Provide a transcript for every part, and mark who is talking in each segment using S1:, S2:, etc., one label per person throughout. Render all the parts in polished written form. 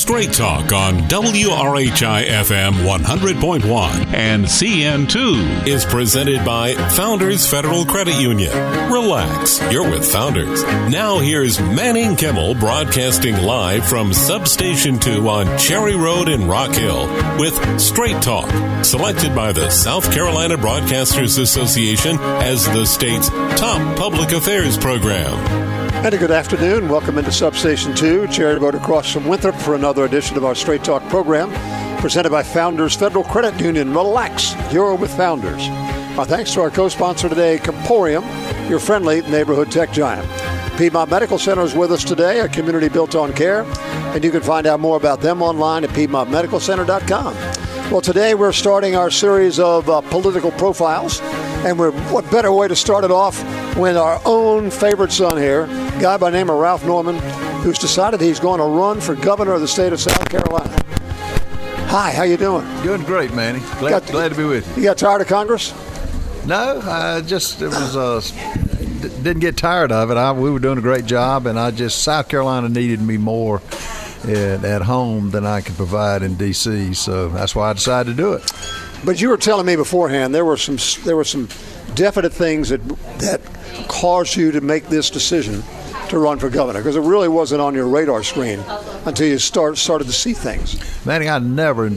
S1: Straight Talk on WRHI FM 100.1 and CN2 is presented by Founders Federal Credit Union. Relax, you're with Founders. Now here's Manning Kimmel broadcasting live from Substation 2 on Cherry Road in Rock Hill with Straight Talk, selected by the South Carolina Broadcasters Association as the state's top public affairs program.
S2: And a good afternoon. Welcome into Substation 2, Cherry Road across from Winthrop for another edition of our Straight Talk program, presented by Founders Federal Credit Union. Relax, you're with Founders. Our thanks to our co-sponsor today, Comporium, your friendly neighborhood tech giant. Piedmont Medical Center is with us today, a community built on care, and you can find out more about them online at piedmontmedicalcenter.com. Well, today we're starting our series of political profiles, and what better way to start it off when our own favorite son here, a guy by the name of Ralph Norman, who's decided he's going to run for governor of the state of South Carolina. Hi, how you doing?
S3: Doing great, Manny. Glad to be with you.
S2: You got tired of Congress?
S3: No, didn't get tired of it. We were doing a great job, and South Carolina needed me more at home than I could provide in D.C., so that's why I decided to do it.
S2: But you were telling me beforehand there were some definite things that caused you to make this decision to run for governor, because it really wasn't on your radar screen until you started to see things.
S3: Manny, I never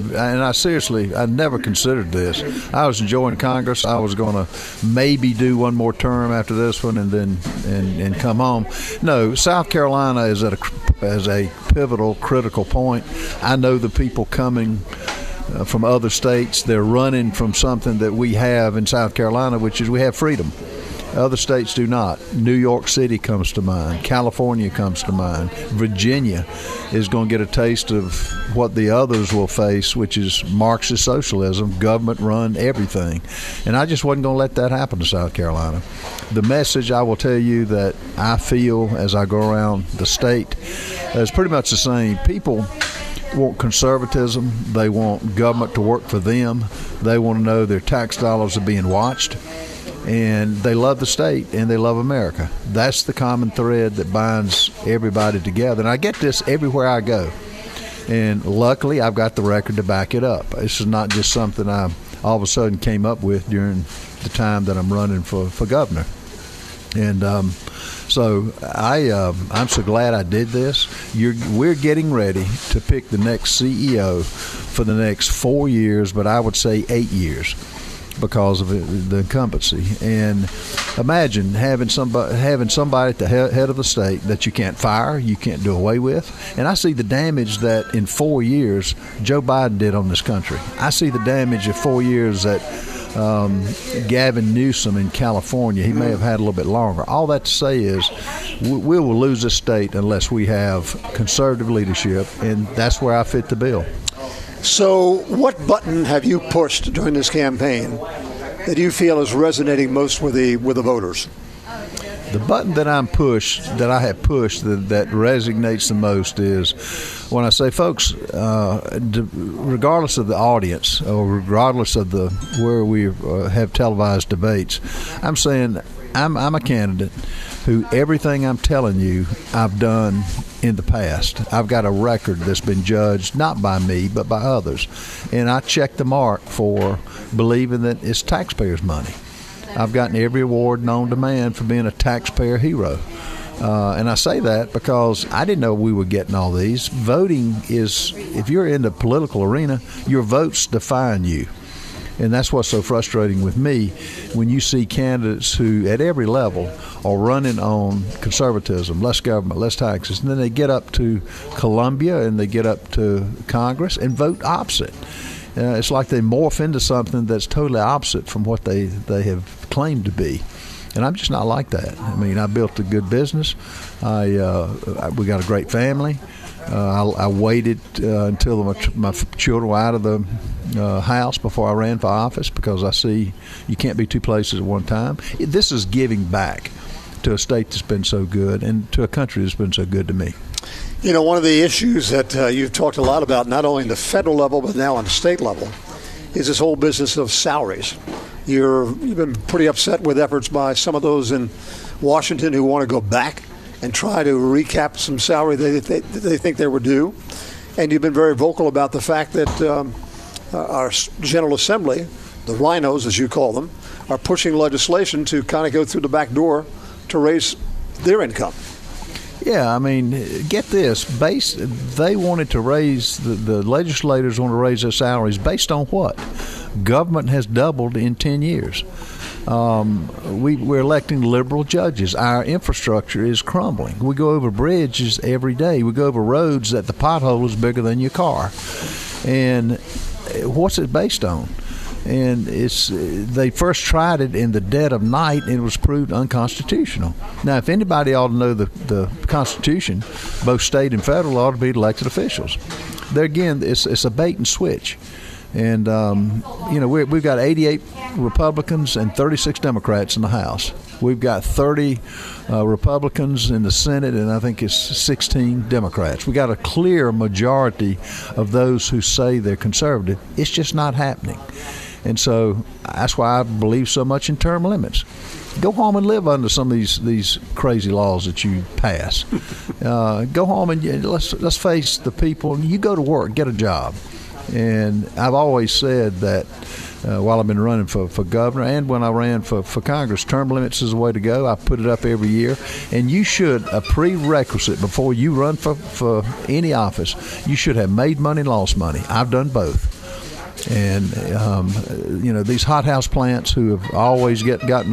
S3: considered this. I was enjoying Congress. I was going to maybe do one more term after this one and then and come home. No, South Carolina is at a pivotal, critical point. I know the people coming from other states. They're running from something that we have in South Carolina, which is we have freedom. Other states do not. New York City comes to mind. California comes to mind. Virginia is going to get a taste of what the others will face, which is Marxist socialism, government-run everything. And I just wasn't going to let that happen to South Carolina. The message I will tell you that I feel as I go around the state is pretty much the same. People want conservatism. They want government to work for them. They want to know their tax dollars are being watched. And they love the state, and they love America. That's the common thread that binds everybody together. And I get this everywhere I go. And luckily, I've got the record to back it up. This is not just something I all of a sudden came up with during the time that I'm running for governor. And so I'm so glad I did this. We're getting ready to pick the next CEO for the next 4 years, but I would say 8 years, because of the incumbency. And imagine having somebody at the head of the state that you can't fire, you can't do away with. And I see the damage that in 4 years Joe Biden did on this country. I see the damage of 4 years that Gavin Newsom in California, he may have had a little bit longer. All that to say is we will lose this state unless we have conservative leadership, and that's where I fit the bill.
S2: So what button have you pushed during this campaign that you feel is resonating most with the voters?
S3: The button that I have pushed that resonates the most is when I say, folks, regardless of the audience or regardless of where we have televised debates, I'm saying I'm a candidate who everything I'm telling you I've done in the past. I've got a record that's been judged not by me but by others, and I check the mark for believing that it's taxpayers' money. I've gotten every award known to man for being a taxpayer hero. And I say that because I didn't know we were getting all these. Voting is, if you're in the political arena, your votes define you. And that's what's so frustrating with me when you see candidates who, at every level, are running on conservatism, less government, less taxes, and then they get up to Columbia and they get up to Congress and vote opposite. It's like they morph into something that's totally opposite from what they have claimed to be. And I'm just not like that. I mean, I built a good business. We got a great family. I waited until my children were out of the house before I ran for office, because I see you can't be two places at one time. This is giving back to a state that's been so good and to a country that's been so good to me.
S2: You know, one of the issues that you've talked a lot about, not only on the federal level but now on the state level, is this whole business of salaries. You've been pretty upset with efforts by some of those in Washington who want to go back and try to recap some salary they think they were due. And you've been very vocal about the fact that our General Assembly, the rhinos as you call them, are pushing legislation to kind of go through the back door to raise their income.
S3: Yeah, I mean, get this. They wanted to raise, the legislators want to raise their salaries based on what? Government has doubled in 10 years. We're electing liberal judges. Our infrastructure is crumbling. We go over bridges every day. We go over roads that the pothole is bigger than your car. And what's it based on? And they first tried it in the dead of night, and it was proved unconstitutional. Now, if anybody ought to know the Constitution, both state and federal ought to be elected officials. There again, it's a bait and switch. And, we've got 88 Republicans and 36 Democrats in the House. We've got 30 Republicans in the Senate, and I think it's 16 Democrats. We got a clear majority of those who say they're conservative. It's just not happening. And so that's why I believe so much in term limits. Go home and live under some of these crazy laws that you pass. Go home and let's face the people. You go to work, get a job. And I've always said that while I've been running for governor and when I ran for Congress, term limits is the way to go. I put it up every year. And you should, a prerequisite before you run for any office, you should have made money and lost money. I've done both. And, these hothouse plants who have always gotten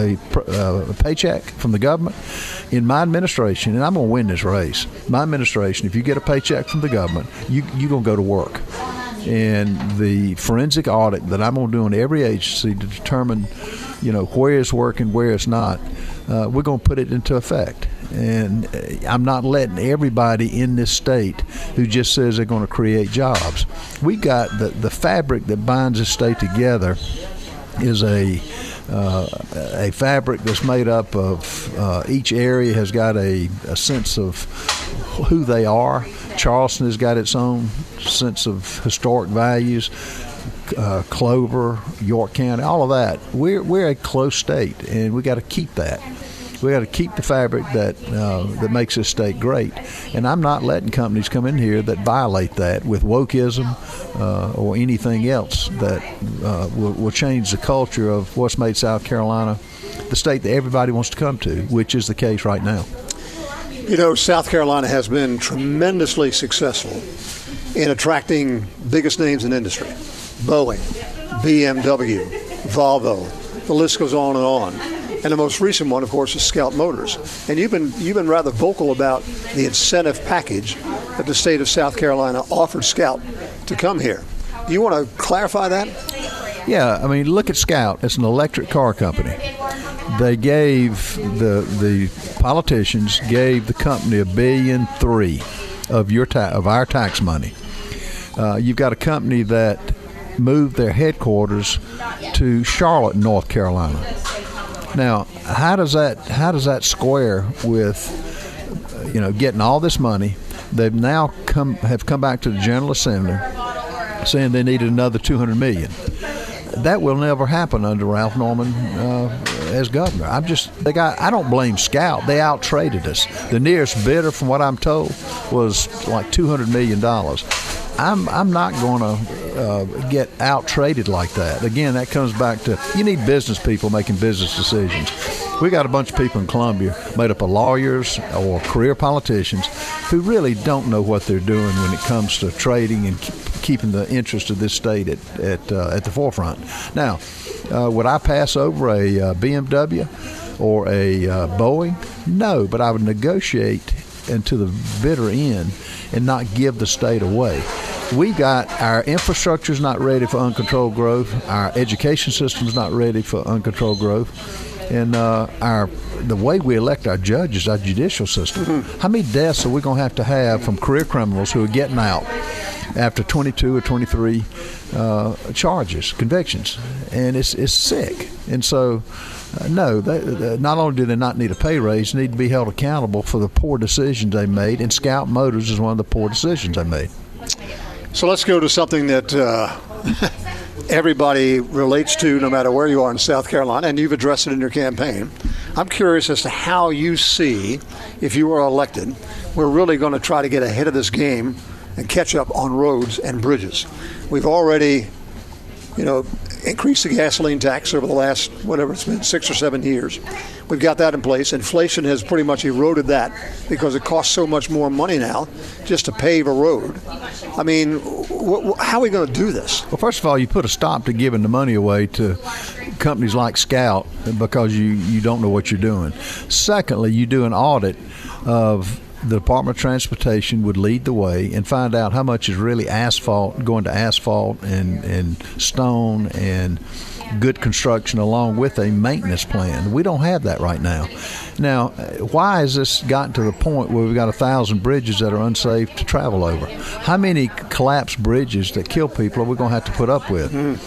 S3: a paycheck from the government, in my administration, and I'm going to win this race, my administration, if you get a paycheck from the government, you're going to go to work. And the forensic audit that I'm going to do on every agency to determine, where it's working, where it's not, we're going to put it into effect. And I'm not letting everybody in this state who just says they're going to create jobs. We got the fabric that binds this state together is a fabric that's made up of each area has got a sense of who they are. Charleston has got its own sense of historic values. Clover, York County, all of that. We're a close state, and we got to keep that. We got to keep the fabric that makes this state great. And I'm not letting companies come in here that violate that with wokeism or anything else that will change the culture of what's made South Carolina the state that everybody wants to come to, which is the case right now.
S2: South Carolina has been tremendously successful in attracting biggest names in industry. Boeing, BMW, Volvo, the list goes on and on. And the most recent one, of course, is Scout Motors. And you've been rather vocal about the incentive package that the state of South Carolina offered Scout to come here. Do you want to clarify that?
S3: Yeah, I mean, look at Scout. It's an electric car company. They gave the politicians gave the company $1.3 billion of our tax money. You've got a company that moved their headquarters to Charlotte, North Carolina. Now, how does that square with getting all this money? They've now have come back to the General Assembly saying they needed another $200 million. That will never happen under Ralph Norman as governor. I don't blame Scout. They out-traded us. The nearest bidder, from what I'm told, was like $200 million. I'm not going to get out-traded like that. Again, that comes back to you need business people making business decisions. We got a bunch of people in Columbia made up of lawyers or career politicians who really don't know what they're doing when it comes to trading and keeping the interest of this state at the forefront. Now, would I pass over a BMW or a Boeing? No, but I would negotiate into the bitter end and not give the state away. We got our infrastructure is not ready for uncontrolled growth. Our education system is not ready for uncontrolled growth, and the way we elect our judges, our judicial system. Mm-hmm. How many deaths are we going to have from career criminals who are getting out after 22 or 23 convictions? And it's sick. And so, no, not only do they not need a pay raise, they need to be held accountable for the poor decisions they made. And Scout Motors is one of the poor decisions they made.
S2: So let's go to something that everybody relates to no matter where you are in South Carolina, and you've addressed it in your campaign. I'm curious as to how you see, if you are elected, we're really going to try to get ahead of this game and catch up on roads and bridges. We've already, increased the gasoline tax over the last, whatever it's been, 6 or 7 years. We've got that in place. Inflation has pretty much eroded that because it costs so much more money now just to pave a road. I mean, how are we going to do this?
S3: Well, first of all, you put a stop to giving the money away to companies like Scout because you don't know what you're doing. Secondly, you do an audit of the Department of Transportation would lead the way and find out how much is really going to asphalt and stone and good construction along with a maintenance plan. We don't have that right now. Now, why has this gotten to the point where we've got 1,000 bridges that are unsafe to travel over? How many collapsed bridges that kill people are we going to have to put up with?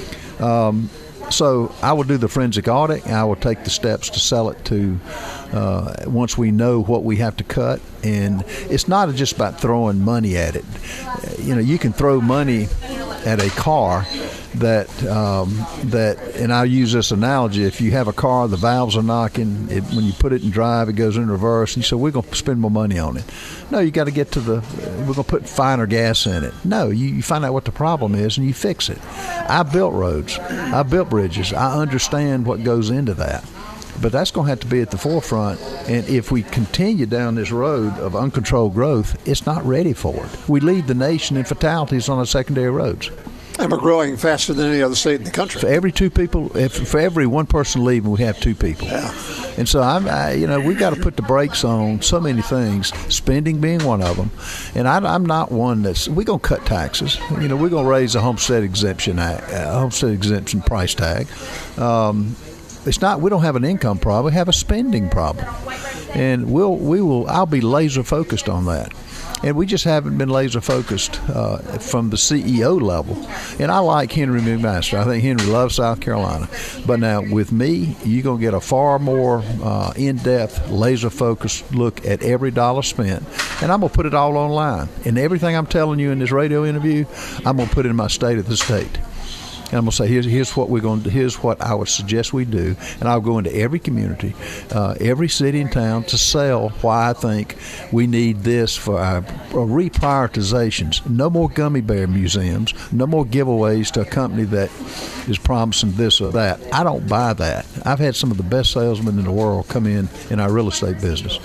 S3: So I will do the forensic audit. I will take the steps to sell it to once we know what we have to cut. And it's not just about throwing money at it. You can throw money at a car that and I'll use this analogy. If you have a car, the valves are knocking. When you put it in drive, it goes in reverse. And you say, we're going to spend more money on it. No, you got to get to we're going to put finer gas in it. No, you find out what the problem is and you fix it. I built roads. I built bridges. I understand what goes into that. But that's going to have to be at the forefront. And if we continue down this road of uncontrolled growth, it's not ready for it. We lead the nation in fatalities on our secondary roads.
S2: And we're growing faster than any other state in the country.
S3: For every two people, for every one person leaving, we have two people.
S2: Yeah.
S3: And so we've got to put the brakes on so many things, spending being one of them. And I'm not one we're going to cut taxes. We're going to raise the homestead exemption price tag. It's not. We don't have an income problem. We have a spending problem, and I'll be laser focused on that. And we just haven't been laser focused from the CEO level. And I like Henry McMaster. I think Henry loves South Carolina. But now with me, you're going to get a far more in-depth, laser focused look at every dollar spent. And I'm going to put it all online. And everything I'm telling you in this radio interview, I'm going to put it in my state of the state. And I'm going to say, here's what we're going to do. Here's what I would suggest we do. And I'll go into every community, every city and town to sell why I think we need this for our reprioritizations. No more gummy bear museums. No more giveaways to a company that is promising this or that. I don't buy that. I've had some of the best salesmen in the world come in our real estate business.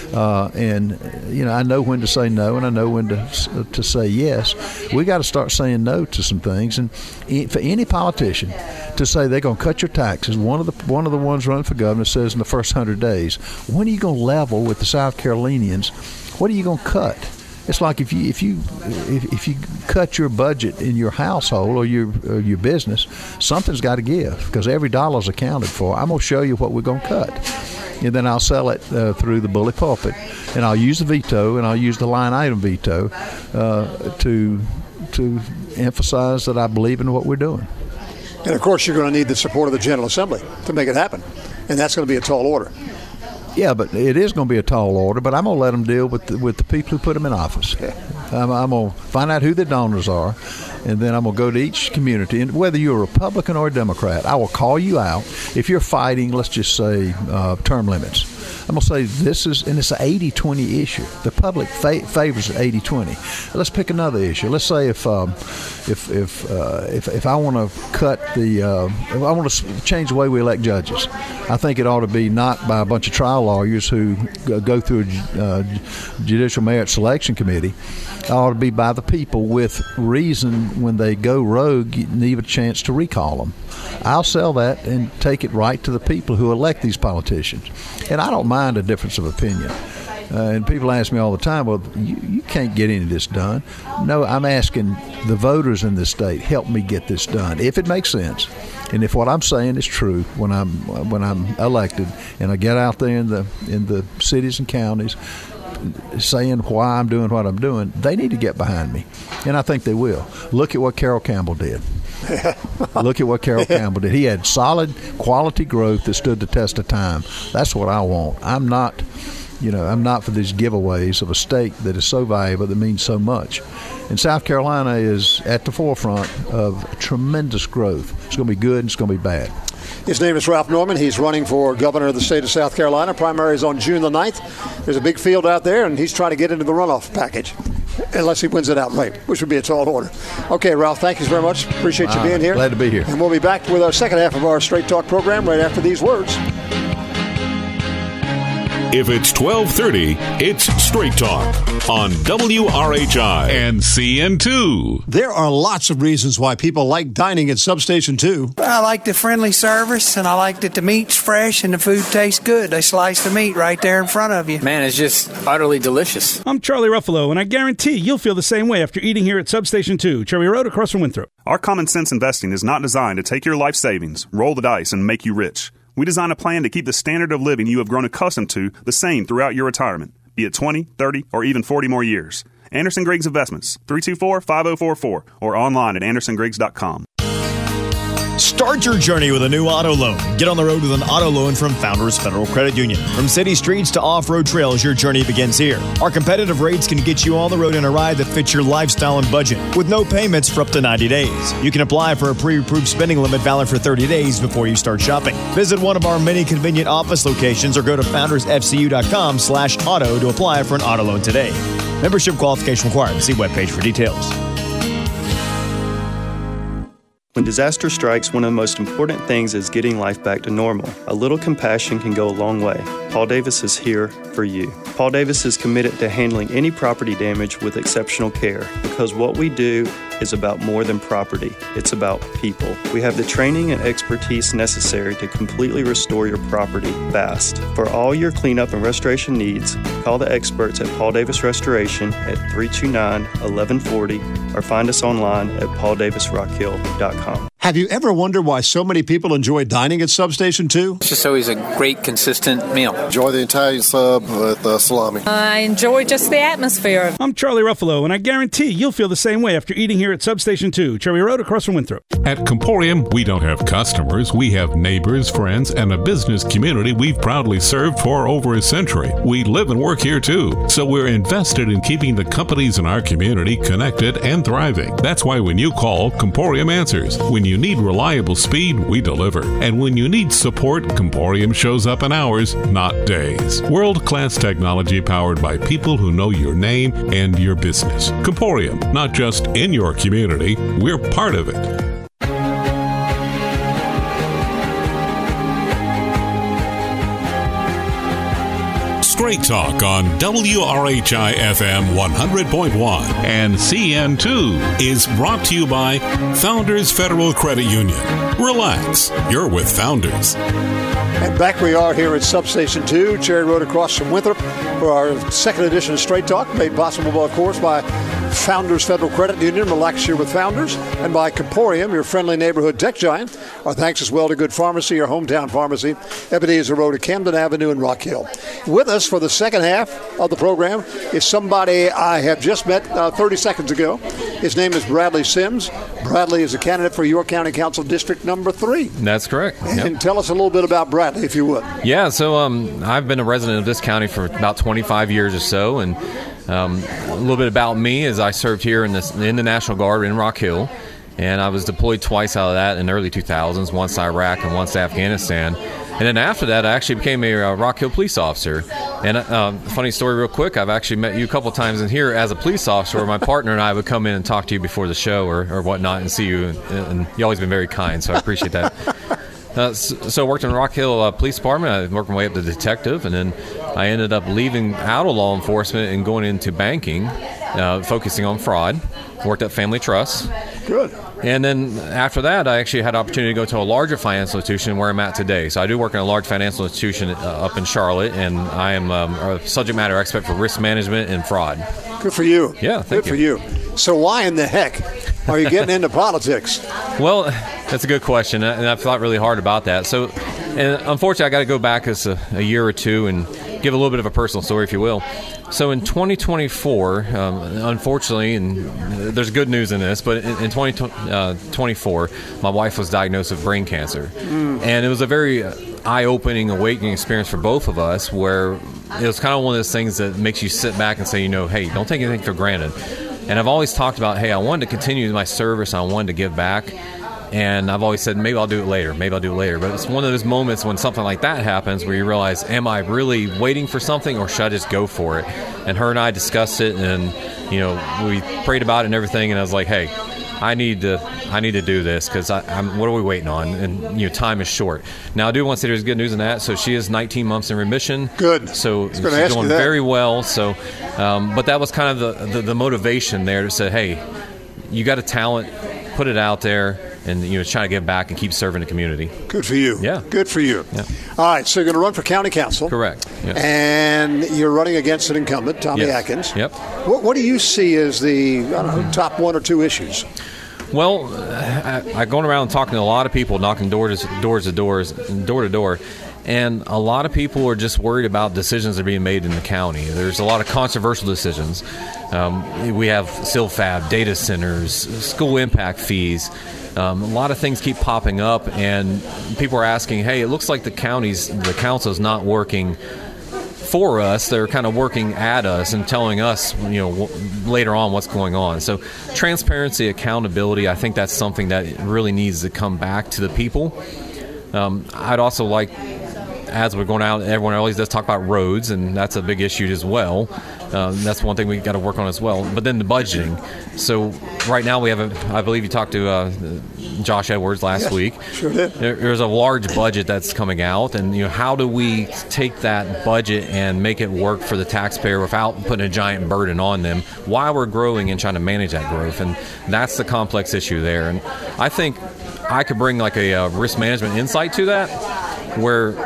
S3: I know when to say no and I know when to say yes. We got to start saying no to some things. And for any politician to say they're going to cut your taxes, one of the ones running for governor says in the first 100 days, when are you going to level with the South Carolinians? What are you going to cut? It's like if you cut your budget in your household or your business, something's got to give because every dollar's accounted for. I'm going to show you what we're going to cut, and then I'll sell it through the bully pulpit, and I'll use the veto and I'll use the line item veto to emphasize that I believe in what we're doing.
S2: And of course, you're going to need the support of the General Assembly to make it happen, and that's going to be a tall order.
S3: Yeah, but it is going to be a tall order, but I'm going to let them deal with the people who put them in office.
S2: Okay.
S3: I'm going to find out who the donors are, and then I'm going to go to each community. And whether you're a Republican or a Democrat, I will call you out. If you're fighting, let's just say, term limits, I'm going to say this is, and it's an 80-20 issue. The public favors 80-20. Let's pick another issue. Let's say if I want to cut if I want to change the way we elect judges, I think it ought to be not by a bunch of trial lawyers who go through a judicial merit selection committee. It ought to be by the people with reason when they go rogue, you need a chance to recall them. I'll sell that and take it right to the people who elect these politicians. And I don't mind a difference of opinion. And people ask me all the time, well, you can't get any of this done. No, I'm asking the voters in this state, help me get this done, if it makes sense. And if what I'm saying is true when I'm elected and I get out there in the cities and counties saying why I'm doing what I'm doing, they need to get behind me. And I think they will. Look at what Carroll Campbell did. Look at what Carroll Campbell did. He had solid quality growth that stood the test of time. That's what I want. I'm not for these giveaways of a state that is so valuable, that means so much. And South Carolina is at the forefront of tremendous growth. It's going to be good and it's going to be bad.
S2: His name is Ralph Norman. He's running for governor of the state of South Carolina. Primary is on June the 9th. There's a big field out there, and he's trying to get into the runoff package. unless he wins it outright, which would be a tall order. Okay, Ralph, thank you very much. Appreciate you being here.
S3: Glad to be here.
S2: And we'll be back with our second half of our Straight Talk program right after these words.
S1: If it's 12:30, it's Straight Talk on WRHI and CN2.
S2: There are lots of reasons why people like dining at Substation 2.
S4: I like the friendly service, and I like that the meat's fresh and the food tastes good. They slice the meat right there in front of you.
S5: Man, it's just utterly delicious.
S6: I'm Charlie Ruffalo, and I guarantee you'll feel the same way after eating here at Substation 2, Cherry Road across from Winthrop.
S7: Our common sense investing is not designed to take your life savings, roll the dice, and make you rich. We design a plan to keep the standard of living you have grown accustomed to the same throughout your retirement, be it 20, 30, or even 40 more years. Anderson Griggs Investments, 324-5044, or online at andersongriggs.com.
S8: Start your journey with a new auto loan. Get on the road with an auto loan from Founders Federal Credit Union. From city streets to off-road trails, your journey begins here. Our competitive rates can get you on the road in a ride that fits your lifestyle and budget with no payments for up to 90 days. You can apply for a pre-approved spending limit valid for 30 days before you start shopping. Visit one of our many convenient office locations or go to foundersfcu.com/auto to apply for an auto loan today. Membership qualification required. See webpage for details.
S9: When disaster strikes, one of the most important things is getting life back to normal. A little compassion can go a long way. Paul Davis is here for you. Paul Davis is committed to handling any property damage with exceptional care because what we do is about more than property. It's about people. We have the training and expertise necessary to completely restore your property fast. For all your cleanup and restoration needs, call the experts at Paul Davis Restoration at 329-1140 or find us online at pauldavisrockhill.com.
S2: Have you ever wondered why so many people enjoy dining at Substation 2?
S5: It's just always a great, consistent meal.
S10: Enjoy the Italian sub with salami.
S11: I enjoy just the atmosphere.
S6: I'm Charlie Ruffalo, and I guarantee you'll feel the same way after eating here at Substation 2, Cherry Road across from Winthrop.
S1: At Comporium, we don't have customers. We have neighbors, friends, and a business community we've proudly served for over a century. We live and work here, too. So we're invested in keeping the companies in our community connected and thriving. That's why when you call, Comporium answers. When you need reliable speed, we deliver. And when you need support, Comporium shows up in hours, not days. World-class technology powered by people who know your name and your business. Comporium, not just in your community, we're part of it. Straight Talk on WRHI FM 100.1 and CN2 is brought to you by Founders Federal Credit Union. Relax, you're with Founders.
S2: And back we are here at Substation 2, Cherry Road across from Winthrop, for our second edition of Straight Talk, made possible, of course, by Founders Federal Credit Union. Relax here with Founders. And by Comporium, your friendly neighborhood tech giant. Our thanks as well to Good Pharmacy, your hometown pharmacy, Ebenezer Road at Camden Avenue in Rock Hill. With us for the second half of the program is somebody I have just met 30 seconds ago. His name is Bradley Sims. Bradley is a candidate for York County Council District number 3.
S12: That's correct.
S2: And tell us a little bit about Bradley, if you would.
S12: Yeah, so I've been a resident of this county for about 25 years or so, and a little bit about me is I served here in the National Guard in Rock Hill, and I was deployed twice out of that in the early 2000s, once to Iraq and once to Afghanistan. And then after that, I actually became a Rock Hill police officer. And funny story real quick, I've actually met you a couple times in here as a police officer, where my partner and I would come in and talk to you before the show or whatnot and see you. And you've always been very kind, so I appreciate that. So I worked in the Rock Hill Police Department. I worked my way up to detective, and then I ended up leaving out of law enforcement and going into banking, focusing on fraud. Worked at Family Trust.
S2: Good.
S12: And then after that, I actually had an opportunity to go to a larger financial institution where I'm at today. So I do work in a large financial institution up in Charlotte, and I am a subject matter expert for risk management and fraud.
S2: Good for you.
S12: Yeah, thank
S2: you. Good for you. So why in the heck are you getting into politics?
S12: Well, that's a good question, and I've thought really hard about that. So, and unfortunately, I got to go back as a year or two and give a little bit of a personal story, if you will. So in 2024, unfortunately, and there's good news in this, but in 2024, my wife was diagnosed with brain cancer. And it was a very eye-opening, awakening experience for both of us, where it was kind of one of those things that makes you sit back and say, hey, don't take anything for granted. And I've always talked about, hey, I wanted to continue my service, I wanted to give back. And I've always said, maybe I'll do it later. But it's one of those moments when something like that happens where you realize, am I really waiting for something, or should I just go for it? And her and I discussed it, and we prayed about it and everything. And I was like, hey, I need to do this, because I'm. What are we waiting on? And time is short. Now I do want to say there's good news in that. So she is 19 months in remission.
S2: Good.
S12: So she's doing very well. So, but that was kind of the motivation there to say, hey, you got a talent, put it out there, and try to get back and keep serving the community.
S2: Good for you.
S12: Yeah.
S2: Good for you.
S12: Yeah.
S2: All right, so you're going to run for county council.
S12: Correct. Yes.
S2: And you're running against an incumbent, Tommy Atkins.
S12: Yep.
S2: What do you see as the top one or two issues?
S12: Well, I'm going around talking to a lot of people, knocking door to door, and a lot of people are just worried about decisions that are being made in the county. There's a lot of controversial decisions. We have SILFAB, data centers, school impact fees. A lot of things keep popping up, and people are asking, hey, it looks like the council is not working for us. They're kind of working at us and telling us, later on what's going on. So transparency, accountability, I think that's something that really needs to come back to the people. I'd also like, as we're going out, everyone always does talk about roads, and that's a big issue as well. That's one thing we got to work on as well. But then the budgeting. So right now we have I believe you talked to Josh Edwards last week.
S2: Sure did.
S12: There's a large budget that's coming out, and how do we take that budget and make it work for the taxpayer without putting a giant burden on them while we're growing and trying to manage that growth? And that's the complex issue there. And I think I could bring like a risk management insight to that, where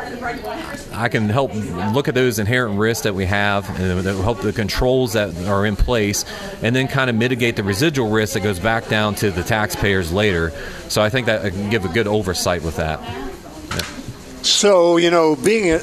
S12: I can help look at those inherent risks that we have, and that will help the controls that are in place, and then kind of mitigate the residual risk that goes back down to the taxpayers later. So I think that I can give a good oversight with that. Yeah.
S2: So, being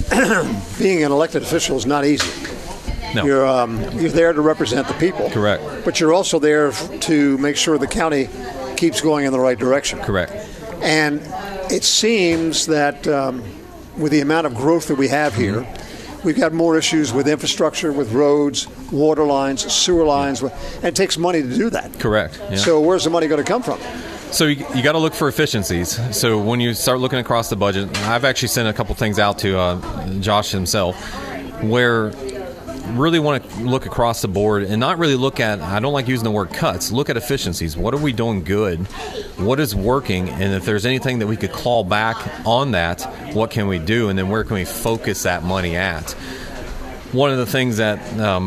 S2: an elected official is not easy.
S12: No.
S2: You're there to represent the people.
S12: Correct.
S2: But you're also there to make sure the county keeps going in the right direction.
S12: Correct.
S2: And it seems that with the amount of growth that we have here, we've got more issues with infrastructure, with roads, water lines, sewer lines, and it takes money to do that.
S12: Correct. Yeah.
S2: So where's the money going to come from?
S12: So you got to look for efficiencies. So when you start looking across the budget, I've actually sent a couple things out to Josh himself, where really want to look across the board and not really look at, I don't like using the word cuts, look at efficiencies. What are we doing good? What is working? And if there's anything that we could claw back on that, what can we do? And then where can we focus that money at? One of the things that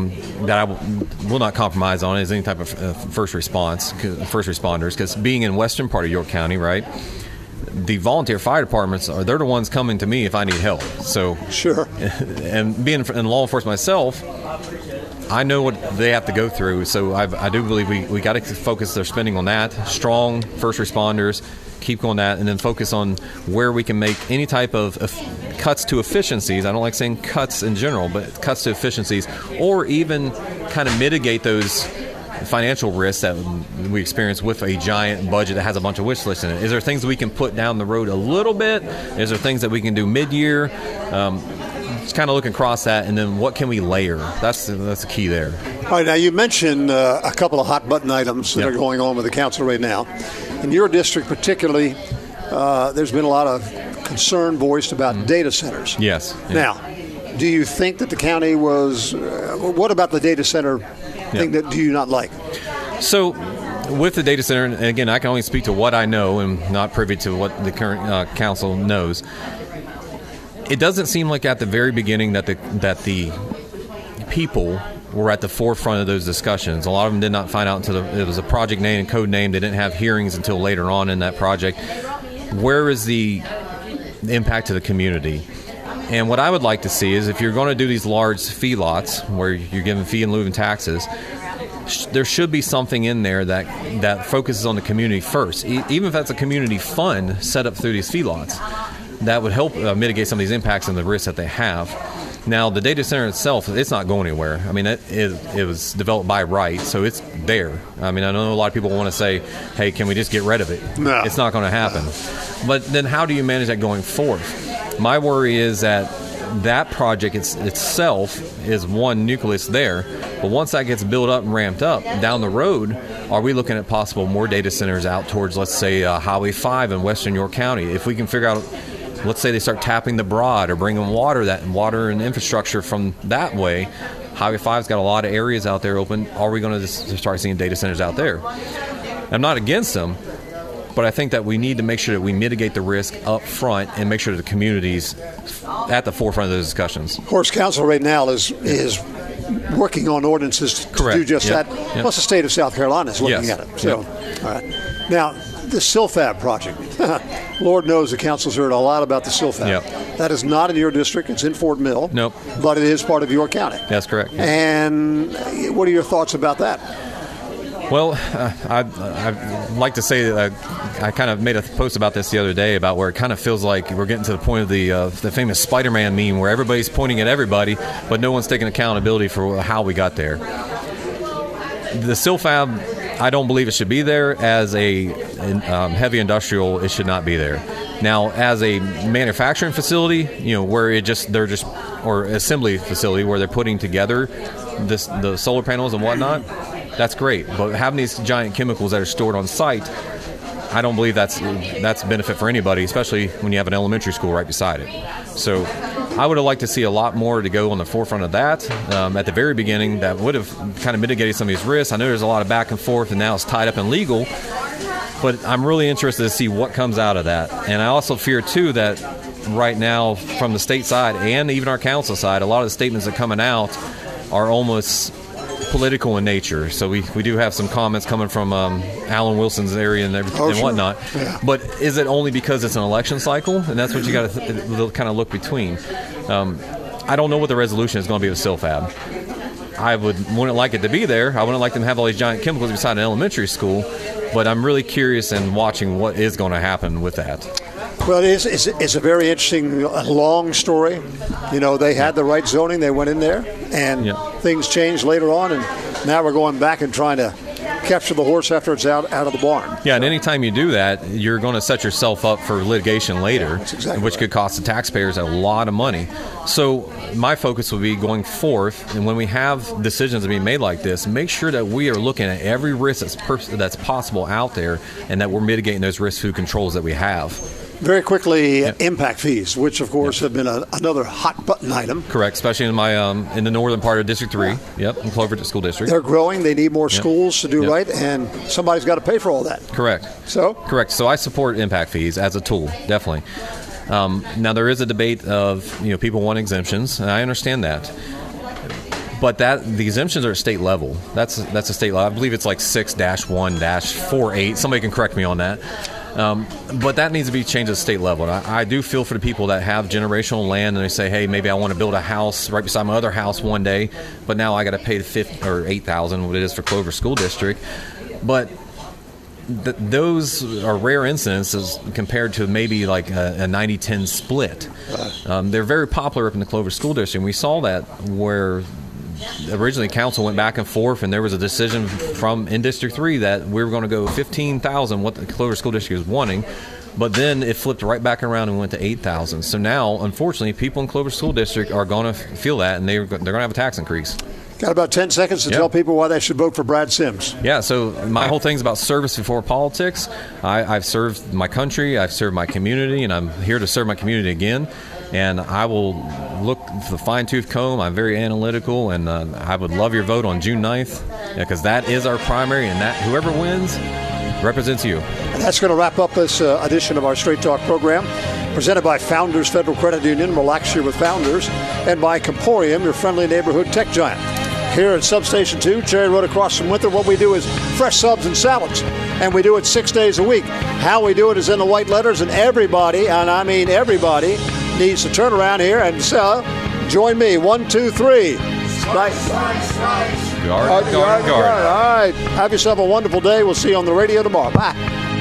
S12: I will not compromise on is any type of first responders, because being in western part of York County, right, the volunteer fire departments they're the ones coming to me if I need help. So
S2: sure.
S12: And being in law enforcement myself, I know what they have to go through. So I do believe we got to focus their spending on that. Strong first responders, keep going that, and then focus on where we can make any type of cuts to efficiencies. I don't like saying cuts in general, but cuts to efficiencies, or even kind of mitigate those financial risks that we experience with a giant budget that has a bunch of wish lists in it. Is there things that we can put down the road a little bit? Is there things that we can do mid-year? Just kind of look across that, and then what can we layer? That's the key there.
S2: All right, now you mentioned a couple of hot-button items that are going on with the council right now. In your district particularly, there's been a lot of concern voiced about data centers.
S12: Yes.
S2: Now, do you think that the county was what about the data center thing that do you not like?
S12: So with the data center, and again, I can only speak to what I know and not privy to what the current council knows. It doesn't seem like at the very beginning that the people were at the forefront of those discussions. A lot of them did not find out until it was a project name and code name. They didn't have hearings until later on in that project. Where is the impact to the community? And what I would like to see is if you're going to do these large fee lots where you're giving fee in lieu of taxes, there should be something in there that focuses on the community first. Even if that's a community fund set up through these fee lots, that would help mitigate some of these impacts and the risks that they have. Now, the data center itself, it's not going anywhere. I mean, it was developed by right, so it's there. I mean, I know a lot of people want to say, hey, can we just get rid of it?
S2: No.
S12: It's not going to happen. But then how do you manage that going forth? My worry is that that project itself is one nucleus there. But once that gets built up and ramped up, down the road, are we looking at possible more data centers out towards, let's say, Highway 5 in western York County? If we can figure out, let's say they start tapping the Broad or bringing water and infrastructure from that way, Highway 5's got a lot of areas out there open. Are we going to start seeing data centers out there? I'm not against them, but I think that we need to make sure that we mitigate the risk up front and make sure that the community's at the forefront of those discussions.
S2: Of course, council right now is working on ordinances to do just that. Plus, the state of South Carolina is looking at it. So, all right. Now, the SILFAB project. Lord knows the council's heard a lot about the SILFAB.
S12: Yep.
S2: That is not in your district. It's in Fort Mill.
S12: Nope.
S2: But it is part of York County.
S12: That's correct. Yeah.
S2: And what are your thoughts about that?
S12: Well, I'd like to say that I kind of made a post about this the other day about where it kind of feels like we're getting to the point of the famous Spider-Man meme where everybody's pointing at everybody, but no one's taking accountability for how we got there. The SILFAB, I don't believe it should be there. As a heavy industrial, it should not be there. Now, as a manufacturing facility, where or assembly facility where they're putting together the solar panels and whatnot, that's great. But having these giant chemicals that are stored on site, I don't believe that's a benefit for anybody, especially when you have an elementary school right beside it. So I would have liked to see a lot more to go on the forefront of that at the very beginning. That would have kind of mitigated some of these risks. I know there's a lot of back and forth, and now it's tied up in legal. But I'm really interested to see what comes out of that. And I also fear, too, that right now from the state side and even our council side, a lot of the statements that are coming out are almost political in nature. So we do have some comments coming from Alan Wilson's area and whatnot. Yeah. But is it only because it's an election cycle? And that's what you got to kind of look between. I don't know what the resolution is going to be with SILFAB. I wouldn't like it to be there. I wouldn't like them to have all these giant chemicals beside an elementary school. But I'm really curious and watching what is going to happen with that.
S2: Well, it's a very interesting, long story. They had the right zoning. They went in there, and things changed later on, and now we're going back and trying to capture the horse after it's out of the barn.
S12: Yeah, and anytime you do that, you're going to set yourself up for litigation later, which could cost the taxpayers a lot of money. So my focus will be going forth, and when we have decisions being made like this, make sure that we are looking at every risk that's possible out there, and that we're mitigating those risk through controls that we have.
S2: Very quickly, impact fees, which of course have been another hot button item.
S12: Correct, especially in my in the northern part of District 3. Yep, in Clover School District.
S2: They're growing. They need more schools to do right, and somebody's got to pay for all that.
S12: Correct. Correct. So I support impact fees as a tool, definitely. Now there is a debate of people want exemptions, and I understand that. But the exemptions are at state level. That's a state level. I believe it's like 6-1-48. Somebody can correct me on that. But that needs to be changed at the state level. And I do feel for the people that have generational land and they say, hey, maybe I want to build a house right beside my other house one day, but now I got to pay the $5,000 or $8,000, what it is for Clover School District. But those are rare incidences compared to maybe like a 90-10 split. They're very popular up in the Clover School District. And we saw that where originally council went back and forth, and there was a decision in District 3 that we were going to go $15,000, what the Clover School District was wanting, but then it flipped right back around and went to $8,000. So now, unfortunately, people in Clover School District are going to feel that, and they're going to have a tax increase.
S2: Got about 10 seconds to tell people why they should vote for Brad Sims.
S12: Yeah, so my whole thing's about service before politics. I've served my country, I've served my community, and I'm here to serve my community again. And I will look for the fine-tooth comb. I'm very analytical, and I would love your vote on June 9th, because that is our primary, and that whoever wins represents you.
S2: And that's going to wrap up this edition of our Straight Talk program, presented by Founders Federal Credit Union, Relax Here with Founders, and by Comporium, your friendly neighborhood tech giant. Here at Substation 2, Cherry Road across from Winthrop, what we do is fresh subs and salads, and we do it 6 days a week. How we do it is in the white letters, and everybody, and I mean everybody, needs to turn around here and join me. 1, 2, 3. Right.
S12: Guard.
S2: All right. Have yourself a wonderful day. We'll see you on the radio tomorrow. Bye.